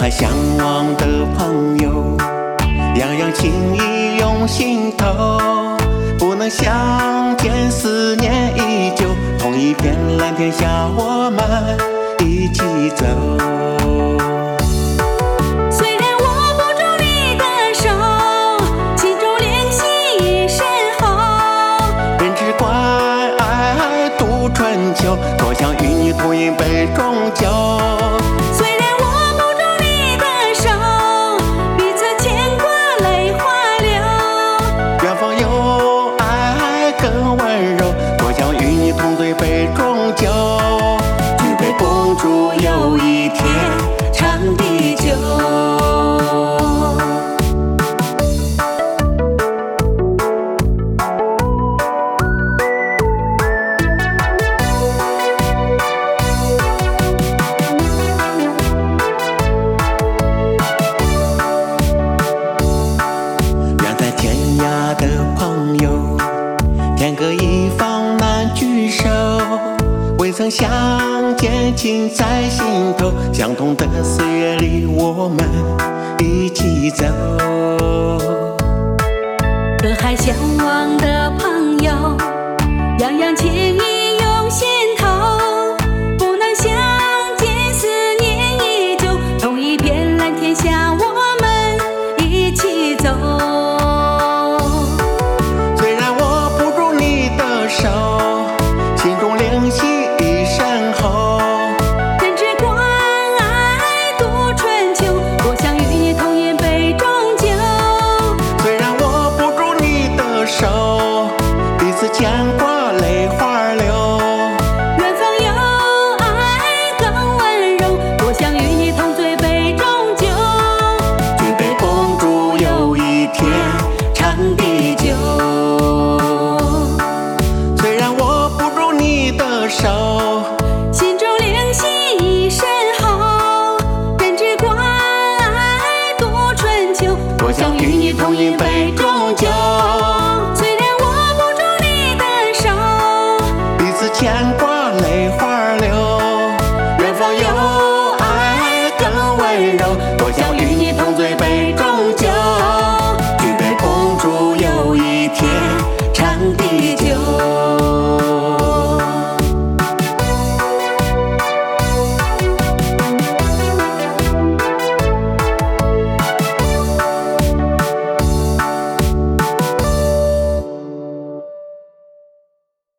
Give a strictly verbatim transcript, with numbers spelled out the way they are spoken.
还相望的朋友，样样情意涌心头。不能相见，思念依旧。同一片蓝天下，我们一起走。 虽然握不住你的手，心中灵犀一身后。 人知关爱度春秋，多想与你同饮杯中酒。 虽然握不住你的手，彼此牵挂泪花流。 远方有爱更温柔，多想与你同对杯中酒。举杯共祝又一天长地久。远在天涯的朋友，天各一方难聚首。未曾相见，情在心头。相同的岁月里，我们一起走。 隔海相望的朋友，样样情意涌心头。不能相见，思念依旧。同一片蓝天下，我们一起走。 虽然握不住你的手，心中灵犀一身后。 人知关爱度春秋，多想与你同饮杯中酒。 虽然握不住你的手，彼此牵挂泪花流。 远方有爱更温柔，多想与你同醉杯中酒。 举杯共祝又一天长地久。虽然握不住你的手， 心中灵犀一身后。人知关爱度春秋， 多想与你同饮杯中酒。 虽然握不住你的手， 彼此牵挂泪花